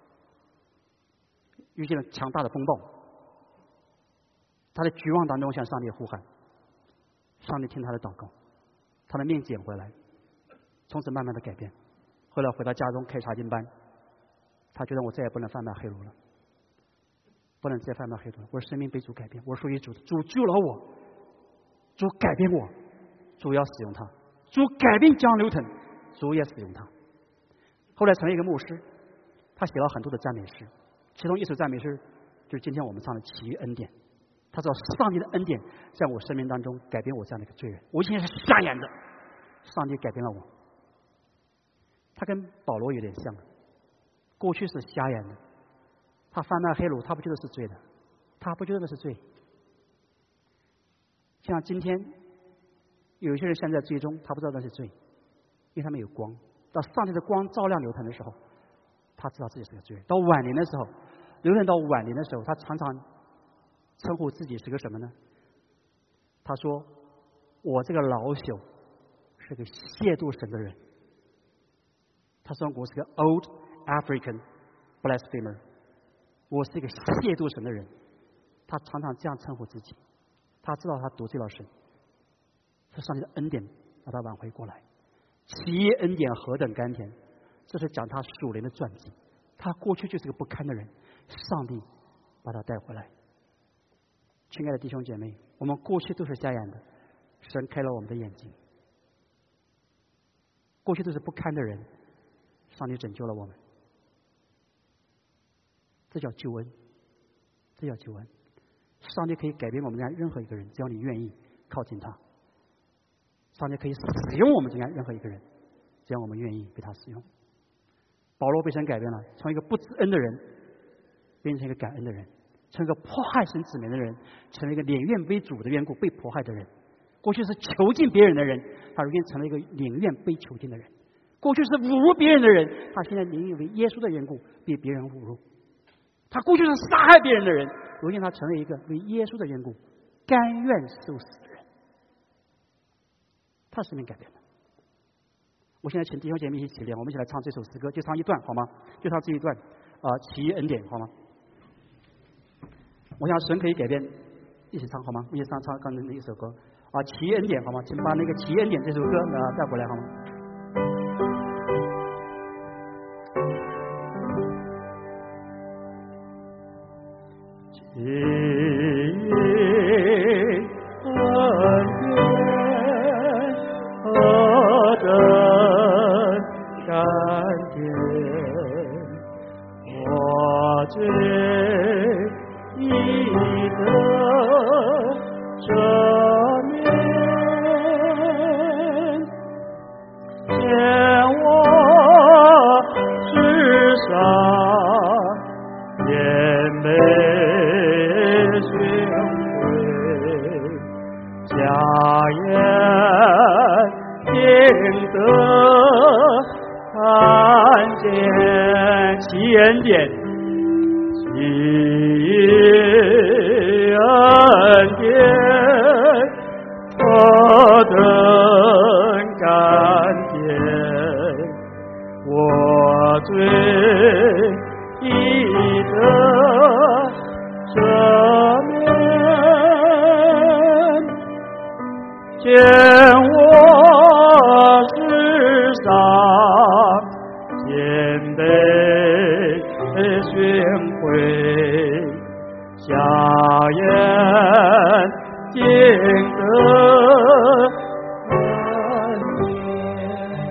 遇见了强大的风暴，他在绝望当中向上帝呼喊，上帝听他的祷告，他的命捡回来，从此慢慢的改变。后来回到家中开查经班，他觉得我再也不能贩卖黑奴了，不能再贩卖黑奴了，我的生命被主改变，我属于主，主救了我，主改变我，主要使用他，主改变江流腾，主也使用他。后来成为一个牧师，他写了很多的赞美诗，其中一首赞美诗就是今天我们唱的《奇异恩典》。他说上帝的恩典在我生命当中改变我这样的一个罪人，我以前是瞎眼的，上帝改变了我。他跟保罗有点像，过去是瞎眼的，他贩卖黑奴，他不觉得是罪的，他不觉得那是罪。像今天有些人陷在罪中，他不知道那是罪，因为他没有光。到上帝的光照亮流腾的时候，他知道自己是个罪人。到晚年的时候，流腾到晚年的时候，他常常称呼自己是个什么呢？他说：“我这个老朽是个亵渎神的人。”他说：“我是个 old African blasphemer， 我是一个亵渎神的人。”他常常这样称呼自己。他知道他得罪了神，是上帝的恩典把他挽回过来。奇异恩典何等甘甜，这是讲他属灵的传记。他过去就是个不堪的人，上帝把他带回来。亲爱的弟兄姐妹，我们过去都是瞎眼的，神开了我们的眼睛。 过去都是不堪的人，上帝拯救了我们，这叫救恩，这叫救恩。上帝可以改变我们中间任何一个人，只要你愿意靠近他。上帝可以使用我们中间任何一个人，只要我们愿意被他使用。保罗被神改变了，从一个不知恩的人变成一个感恩的人，从一个迫害神子民的人成为一个宁愿为主的缘故被迫害的人。过去是囚禁别人的人，他如今成了一个宁愿被囚禁的人。过去是侮辱别人的人，他现在宁愿为耶稣的缘故被别人侮辱。他过去是杀害别人的人，如今他成为一个为耶稣的缘故甘愿受死的人。他是命改变的。我现在请弟兄姐妹一起起立，我们一起来唱这首诗歌，就唱一段好吗？就唱这一段啊，呃，奇异恩典好吗？我想神可以改变，一起唱好吗？一起唱唱刚才那一首歌啊，奇异恩典好吗？请把那个奇异恩典这首歌啊带过来好吗？奇异恩典何等甘甜，我最一个赦免，见我至上眼眉寻回，家言听得看见其恩典，其恩典何等甘甜，我最一得赦免，见我世上谦卑寻回，下言听得看见。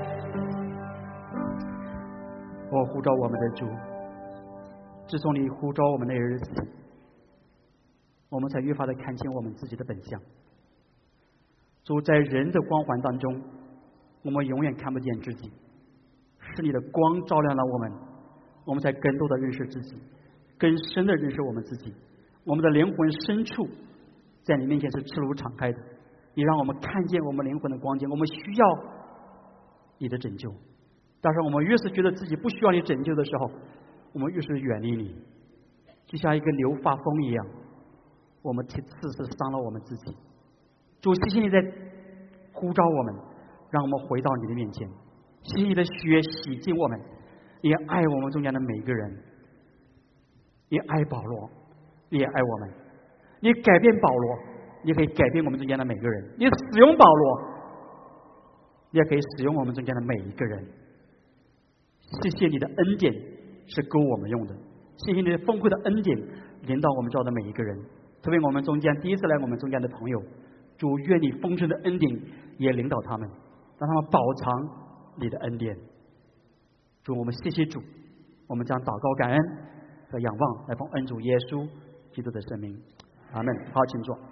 我呼召我们的主，自从你呼召我们那日起，我们才越发的看清我们自己的本相。主，在人的光环当中，我们永远看不见自己，是你的光照亮了我们，我们才更多的认识自己，更深的认识我们自己。我们的灵魂深处在你面前是赤裸敞开的，你让我们看见我们灵魂的光景，我们需要你的拯救。但是我们越是觉得自己不需要你拯救的时候，我们越是远离你，就像一个流发疯一样，我们次次伤了我们自己。主，谢谢你在呼召我们，让我们回到你的面前。谢谢你的血洗净我们，你也爱我们中间的每一个人，你爱保罗，你也爱我们，你改变保罗，你可以改变我们中间的每个人，你使用保罗，你也可以使用我们中间的每一个人。谢谢你的恩典是够我们用的，谢谢你的丰富的恩典临到我们教的每一个人，特别我们中间第一次来我们中间的朋友，主，愿你丰盛的恩典也领导他们，让他们饱尝你的恩典。主，我们谢谢主，我们将祷告感恩和仰望来奉恩主耶稣基督的圣名，阿门。好，请坐。